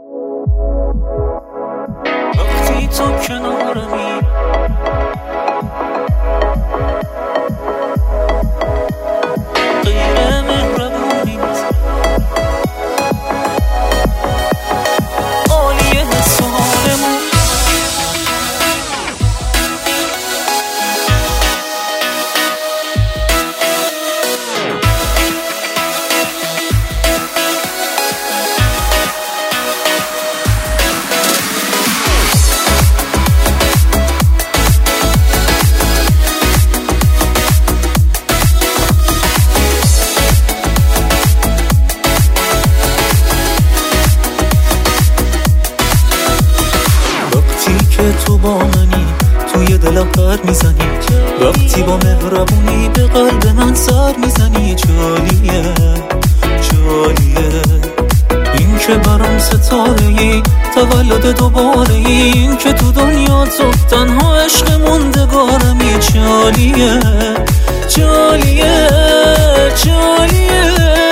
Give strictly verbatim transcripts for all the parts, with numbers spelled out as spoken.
وقتی تو کنارمی غیر مهربونی نیست، عالیه حس و حالمون. تو با منی توی دلم پر میزنی، وقتی با مهربونی به قلب من سر میزنی. جالیه جالیه این که برام ستاره ای، تولد دوباره ای، این که تو دنیا تو تنها عشق موندگارمی. جالیه جالیه جالیه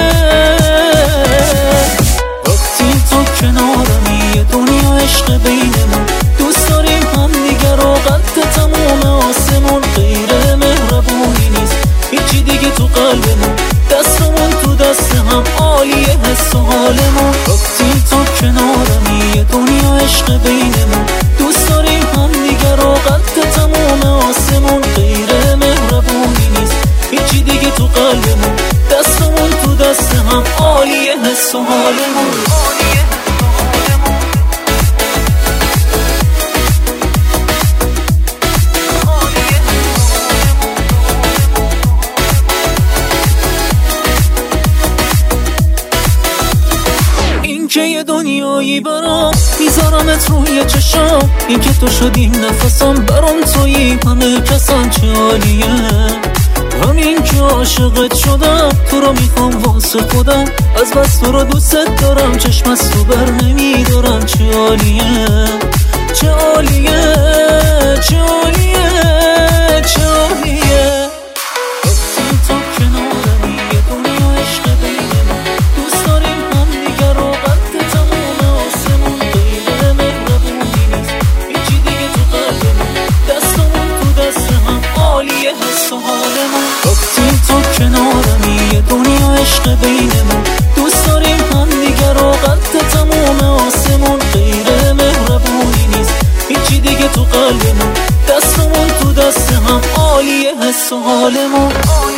وقتی تو کنارمی، یه دنیا عشق بینمون، دوست داریم هم دیگر رو قد تموم آسمون. غیر مهربونی نیست هیچی دیگه تو قلبمون، دستمون تو دست هم، عالیه حس و حالمون. وقتی تو کنارمی، یه دنیا عشق بینمون، دوست داریم هم دیگر رو قد تموم آسمون. غیر مهربونی نیست هیچی دیگه تو قلبمون، دستمون تو دست هم، عالیه حس و حالمون. که یه دنیایی برام میذارمت روی چشام، این که تو شدی نفسم، برام تویی همه کسان. چه عالیه همین که عاشقت شدم، تو رو میخوام واسه خودم، از بس تو رو دوست دارم، چشم از تو بر نمیدارم. چه عالیه چه عالیه چه عالیه چه عالیه وقتی تو کنارمی، یه دنیا عشق بینمون، دوست داریم هم دیگر رو قد تموم آسمون. غیر مهربونی نیست هیچی دیگه تو قلبمون، دستمون تو دست هم، عالیه حس و حالمون. وقتی تو کنارمی، یه دنیا عشق بینمون، دوست داریم هم دیگر رو قد تموم آسمون. غیر مهربونی نیست هیچی دیگه تو قلبمون، دستمون تو دست هم، عالیه حس و حالمون.